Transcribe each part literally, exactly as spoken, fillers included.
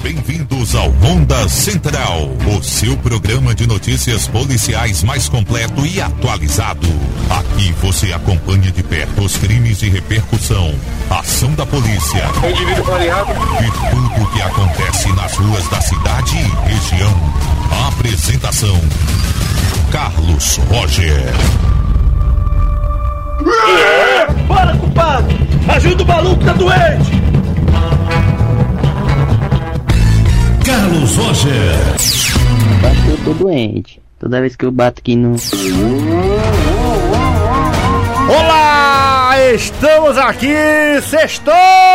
Bem-vindos ao Ronda Central, o seu programa de notícias policiais mais completo e atualizado. Aqui você acompanha de perto os crimes de repercussão, ação da polícia e tudo o que acontece nas ruas da cidade e região. A apresentação: Carlos Roger. É, bora, compadre! Ajuda o maluco, tá doente! Carlos Roger. Eu tô doente. Toda vez que eu bato aqui no... Olá! Estamos aqui! Sextou!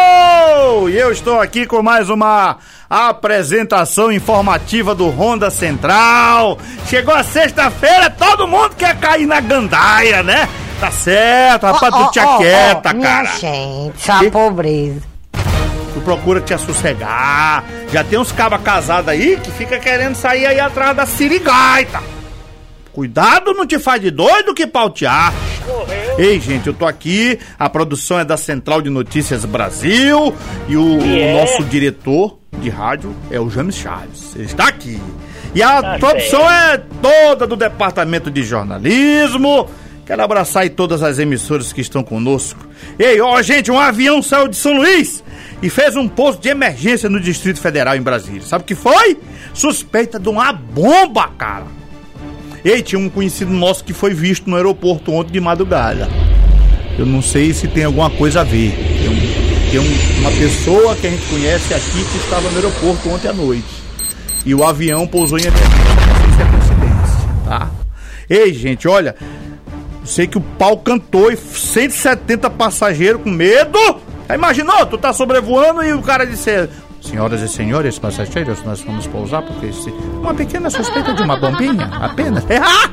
E eu estou aqui com mais uma apresentação informativa do Ronda Central. Chegou a sexta-feira, todo mundo quer cair na gandaia, né? Tá certo, rapaz, oh, tu te oh, aquieta, oh, cara. Minha gente, essa e... pobreza. Tu procura te assossegar. Já tem uns cabas casados aí que fica querendo sair aí atrás da sirigaita. Cuidado, não te faz de doido que pautear. Ei, gente, eu tô aqui. A produção é da Central de Notícias Brasil. E o, yeah. o nosso diretor de rádio é o James Chaves. Ele está aqui. E a tá produção certo. é toda do Departamento de Jornalismo. Quero abraçar aí todas as emissoras que estão conosco. Ei, ó, gente, um avião saiu de São Luís e fez um pouso de emergência no Distrito Federal em Brasília. Sabe o que foi? Suspeita de uma bomba, cara. Ei, tinha um conhecido nosso que foi visto no aeroporto ontem de madrugada. Eu não sei se tem alguma coisa a ver. Tem, um, tem um, uma pessoa que a gente conhece aqui que estava no aeroporto ontem à noite. E o avião pousou em emergência. Não sei se é coincidência, tá? Ei, gente, olha... Sei que o pau cantou e cento e setenta passageiros com medo. Aí imaginou, tu tá sobrevoando e o cara disse: senhoras e senhores passageiros, nós vamos pousar porque se... uma pequena suspeita de uma bombinha, apenas.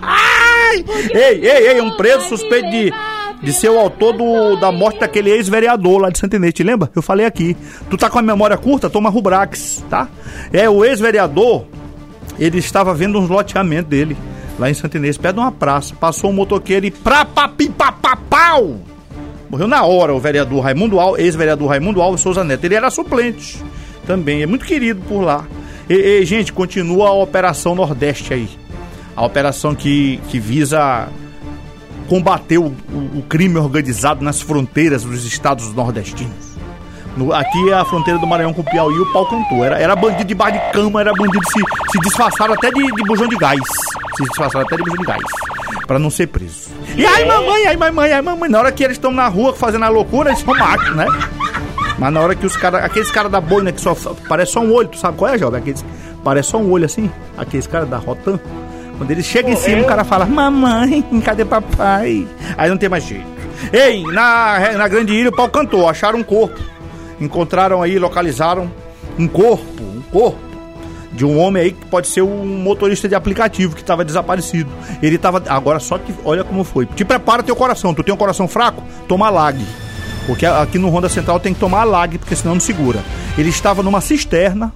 Ei, ei, ei, um preso suspeito de, de ser o autor do, da morte daquele ex-vereador lá de Santo Inês, te lembra? Eu falei aqui. Tu tá com a memória curta? Toma Rubrax, tá? É, o ex-vereador, ele estava vendo uns loteamentos dele lá em Santo Inês, perto de uma praça. Passou um motoqueiro e pra papipapapau! Morreu na hora o vereador Raimundo Alves, ex-vereador Raimundo Alves Souza Neto. Ele era suplente também, é muito querido por lá. E, e gente, continua a Operação Nordeste aí. A operação que, que visa combater o, o, o crime organizado nas fronteiras dos estados nordestinos. No, aqui é a fronteira do Maranhão com o Piauí, o pau cantou. Era, era bandido debaixo de cama, era bandido se, se disfarçaram até de, de bujão de gás. Se disfarçaram até de bujão de gás. Pra não ser preso. E ai mamãe, ai mamãe, ai mamãe. Na hora que eles estão na rua fazendo a loucura, eles são machos, né? Mas na hora que os caras, aqueles caras da boina que só parece só um olho, tu sabe qual é, jovem? Aqueles, parece só um olho assim, aqueles caras da Rotan. Quando eles chegam em cima, o cara fala: mamãe, cadê papai? Aí não tem mais jeito. Ei, na, na Grande Ilha o pau cantou, acharam um corpo. Encontraram aí, localizaram um corpo, um corpo de um homem aí que pode ser um motorista de aplicativo que estava desaparecido. Ele estava, agora só que, olha como foi. Te prepara teu coração, tu tem um coração fraco? Toma lag. Porque aqui no Ronda Central tem que tomar lag, porque senão não segura. Ele estava numa cisterna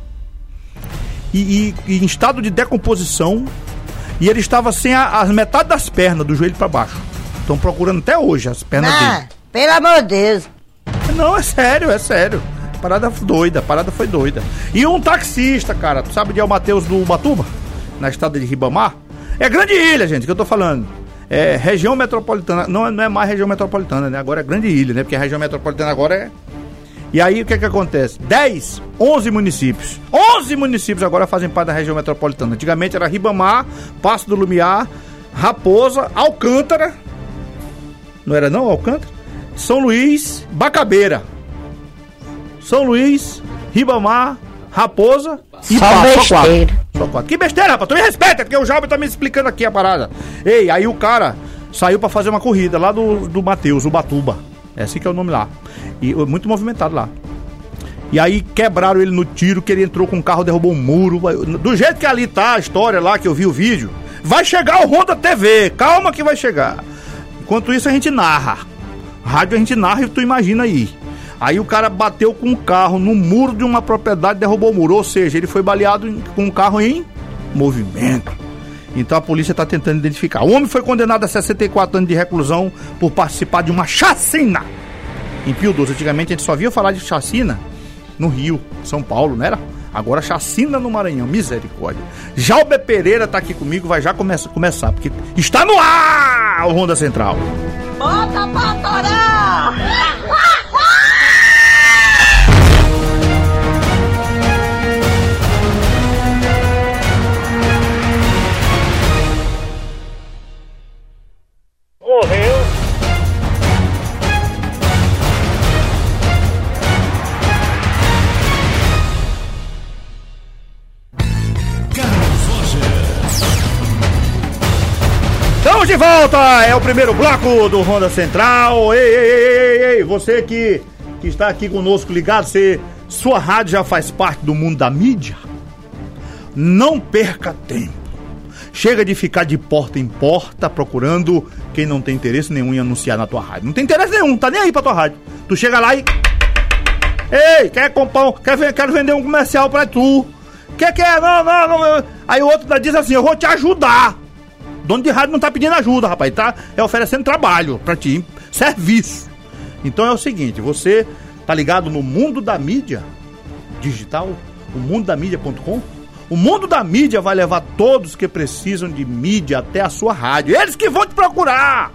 e, e, e em estado de decomposição, e ele estava sem a, a metade das pernas, do joelho para baixo. Estão procurando até hoje as pernas ah, dele. Pelo amor de Deus. Não, é sério, é sério. Parada doida, a parada foi doida. E um taxista, cara, tu sabe onde é o Matheus do Ubatuba? Na estrada de Ribamar? É Grande Ilha, gente, que eu tô falando. É região metropolitana, não, não é mais região metropolitana, né? Agora é Grande Ilha, né? Porque a região metropolitana agora é... E aí, o que é que acontece? dez, onze municípios. onze municípios agora fazem parte da região metropolitana. Antigamente era Ribamar, Passo do Lumiar, Raposa, Alcântara. Não era não, Alcântara? São Luís, Bacabeira. São Luís, Ribamar, Raposa e só Pá, besteira. Só quatro. Só quatro. Que besteira, rapaz. Tu me respeita, porque o Jovem tá me explicando aqui a parada. Ei, aí o cara saiu pra fazer uma corrida lá do, do Matheus, Ubatuba. É assim que é o nome lá. E muito movimentado lá. E aí quebraram ele no tiro, que ele entrou com o carro, derrubou um muro. Do jeito que ali tá a história lá, que eu vi o vídeo, vai chegar o Ronda T V. Calma que vai chegar. Enquanto isso a gente narra. Rádio a gente narra e tu imagina aí. Aí o cara bateu com o carro no muro de uma propriedade e derrubou o muro. Ou seja, ele foi baleado com o carro em movimento. Então a polícia está tentando identificar. O homem foi condenado a sessenta e quatro anos de reclusão por participar de uma chacina em Pio doze. Antigamente a gente só via falar de chacina no Rio, São Paulo, não era? Agora chacina no Maranhão, misericórdia. Jalber Pereira tá aqui comigo, vai já começa, começar, porque está no ar o Ronda Central. Bota pra torar! Morreu. Estamos de volta! É o primeiro bloco do Ronda Central. Ei, ei, ei, ei, ei, você que, que está aqui conosco ligado, você, sua rádio já faz parte do mundo da mídia? Não perca tempo. Chega de ficar de porta em porta procurando quem não tem interesse nenhum em anunciar na tua rádio. Não tem interesse nenhum, tá nem aí pra tua rádio. Tu chega lá e... Ei, quer comprar um... Quer, quero vender um comercial pra tu. Quer, quer? Não, não, não. Aí o outro diz assim, eu vou te ajudar. Dono de rádio não tá pedindo ajuda, rapaz. Tá é oferecendo trabalho pra ti, serviço. Então é o seguinte, você tá ligado no mundo da mídia digital? O mundo da mídia ponto com? O Mundo da Mídia vai levar todos que precisam de mídia até a sua rádio. Eles que vão te procurar.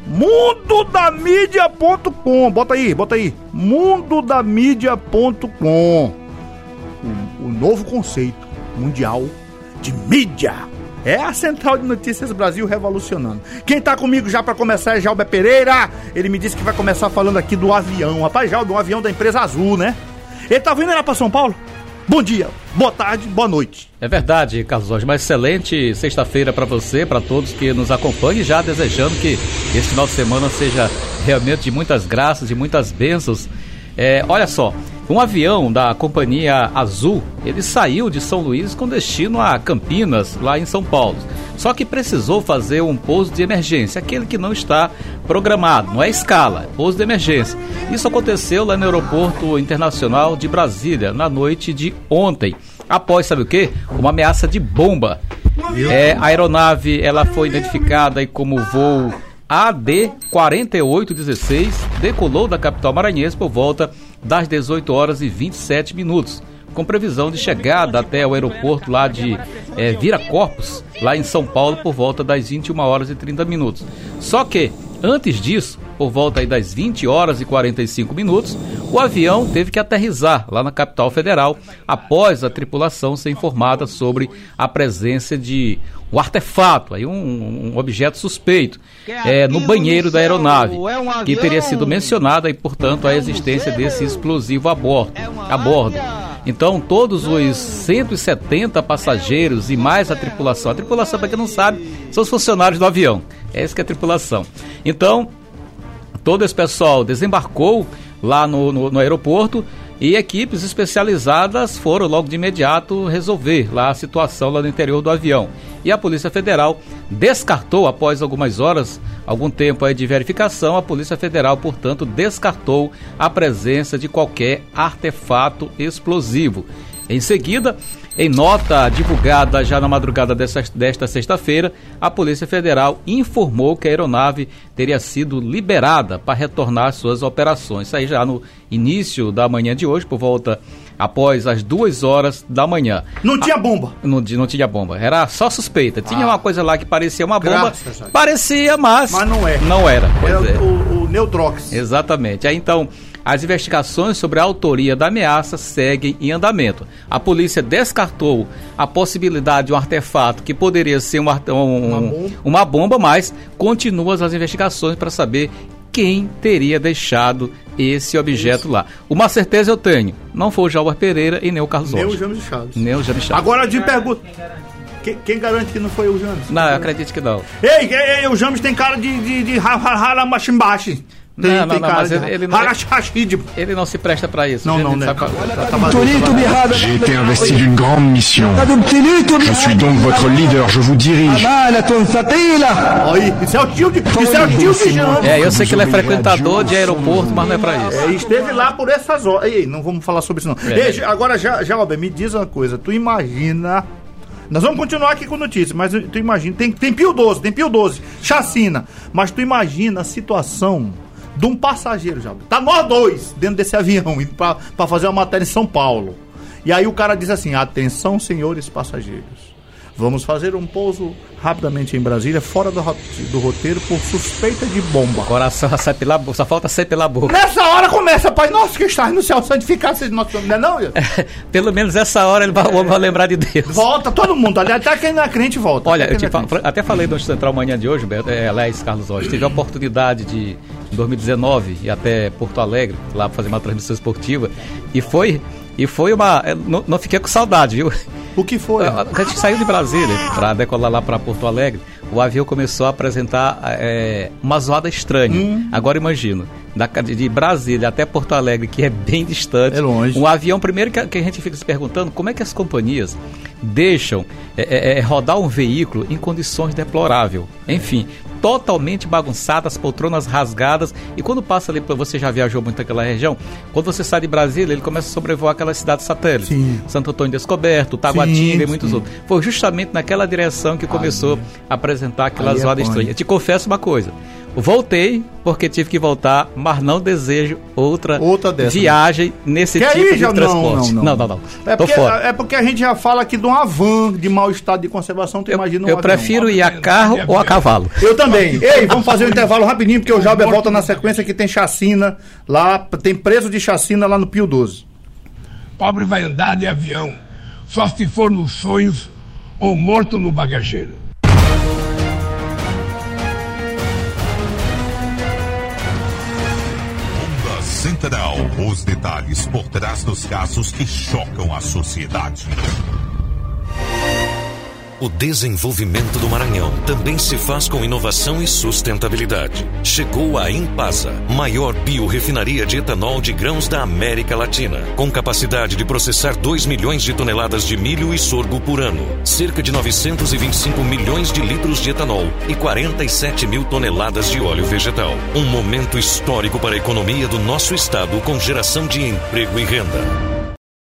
mundo da mídia ponto com. Bota aí, bota aí. mundo da mídia ponto com. O, o novo conceito mundial de mídia. É a Central de Notícias Brasil revolucionando. Quem tá comigo já pra começar é Jalber Pereira. Ele me disse que vai começar falando aqui do avião. Rapaz, já do avião da empresa Azul, né? Ele tá vindo lá pra São Paulo? Bom dia, boa tarde, boa noite. É verdade, Carlos Jorge, uma excelente sexta-feira para você, para todos que nos acompanham, já desejando que esse final de semana seja realmente de muitas graças, de muitas bênçãos. É, olha só, um avião da companhia Azul, ele saiu de São Luís com destino a Campinas, lá em São Paulo. Só que precisou fazer um pouso de emergência, aquele que não está programado, não é escala, é pouso de emergência. Isso aconteceu lá no Aeroporto Internacional de Brasília, na noite de ontem, após, sabe o quê? Uma ameaça de bomba. É, a aeronave ela foi identificada aí como voo A D quarenta e oito dezesseis, decolou da capital maranhense por volta das dezoito horas e vinte e sete minutos. Com previsão de chegada até o aeroporto lá de é, Viracopos, lá em São Paulo, por volta das vinte e uma horas e trinta minutos. Só que, antes disso, por volta aí das vinte horas e quarenta e cinco minutos, o avião teve que aterrissar lá na capital federal, após a tripulação ser informada sobre a presença de um artefato, aí um, um objeto suspeito, é, no banheiro da aeronave, que teria sido mencionada e, portanto, a existência desse explosivo a bordo. A bordo. Então, todos os cento e setenta passageiros e mais a tripulação, a tripulação, para quem não sabe, são os funcionários do avião, essa que é a tripulação. Então, todo esse pessoal desembarcou lá no, no, no aeroporto e equipes especializadas foram logo de imediato resolver lá a situação lá no interior do avião. E a Polícia Federal descartou, após algumas horas, algum tempo aí de verificação, a Polícia Federal, portanto, descartou a presença de qualquer artefato explosivo. Em seguida, em nota divulgada já na madrugada desta, desta sexta-feira, a Polícia Federal informou que a aeronave teria sido liberada para retornar às suas operações. Isso aí já no início da manhã de hoje, por volta após as duas horas da manhã. Não tinha bomba? A, não, não tinha bomba, era só suspeita. Tinha ah. uma coisa lá que parecia uma bomba, Graças parecia, mas, mas não é. Não era. Era é. o, o Neutrox. Exatamente. Aí então, as investigações sobre a autoria da ameaça seguem em andamento. A polícia descartou a possibilidade de um artefato que poderia ser um, um, uma, bomba. uma bomba, mas continua as investigações para saber quem teria deixado esse objeto Isso. lá. Uma certeza eu tenho, não foi o Jalber Pereira e nem o Carlos Jorge. Nem o James Chaves. Nem o James Chaves. Agora eu te pergunto, quem, quem garante que não foi o James? Não, eu acredito que não. Ei, ei, ei o James tem cara de, de, de haramachimbashi. Tem, não, não, tem não, mas ele, ele, não, ele não se presta pra isso. Não, não, não. J'ai été investi d'une grande mission. Je suis donc votre leader, je vous dirige. Isso é o tio de, isso é o tio de James. É, eu sei que ele é frequentador de aeroporto, mas não é pra isso. É, esteve lá por essas horas. Ei, não vamos falar sobre isso não. É, Ei, agora, já, já, me diz uma coisa. Tu imagina... Nós vamos continuar aqui com notícias, mas tu imagina... Tem, tem Pio doze, tem Pio doze. Chacina. Mas tu imagina a situação... de um passageiro, já. Tá nós dois dentro desse avião, indo pra, pra fazer uma matéria em São Paulo. E aí o cara diz assim: atenção, senhores passageiros, vamos fazer um pouso rapidamente em Brasília, fora do, do roteiro, por suspeita de bomba. Coração sai pela boca, só falta sair pela boca. Nessa hora começa, Pai nosso que estás no céu, santificado seja nosso nome, não é não? Pelo menos essa hora ele vai, o homem vai lembrar de Deus. Volta, todo mundo, aliás, até quem não é crente volta. Olha, eu te fa- até falei no Central Manhã de hoje, é, aliás, Carlos Rocha, tive a oportunidade de, em dois mil e dezenove, ir até Porto Alegre, lá pra fazer uma transmissão esportiva, e foi, e foi uma... Não, não fiquei com saudade, viu? O que foi? A, a gente saiu de Brasília para decolar lá para Porto Alegre. O avião começou a apresentar é, uma zoada estranha. Hum. Agora imagino, da, de Brasília até Porto Alegre, que é bem distante. É longe. Um avião, primeiro que a, que a gente fica se perguntando, como é que as companhias deixam é, é, rodar um veículo em condições deploráveis. Enfim, totalmente bagunçadas, poltronas rasgadas. E quando passa ali, você já viajou muito naquela região, quando você sai de Brasília, ele começa a sobrevoar aquelas cidades satélites. Sim. Santo Antônio Descoberto, Taguatinga e muitos sim. outros. Foi justamente naquela direção que começou Ai, a apresentar aquela zoada é estranha. Eu te confesso uma coisa, voltei porque tive que voltar, mas não desejo outra, outra dessa, viagem nesse Quer tipo ir, de já? transporte. Não, não, não. não, não, não. É, Tô porque, fora. é porque a gente já fala aqui de uma van de mau estado de conservação, tu eu, imagina um Eu avião. prefiro ir a carro ou a cavalo. Eu também. Ei, vamos fazer um intervalo rapidinho, porque o Jalber volta na sequência que tem chacina lá, tem preso de chacina lá no Pio doze. Pobre vai andar de avião, só se for nos sonhos ou morto no bagageiro. Central, os detalhes por trás dos casos que chocam a sociedade. O desenvolvimento do Maranhão também se faz com inovação e sustentabilidade. Chegou a Impasa, maior biorefinaria de etanol de grãos da América Latina, com capacidade de processar dois milhões de toneladas de milho e sorgo por ano, cerca de novecentos e vinte e cinco milhões de litros de etanol e quarenta e sete mil toneladas de óleo vegetal. Um momento histórico para a economia do nosso estado, com geração de emprego e renda.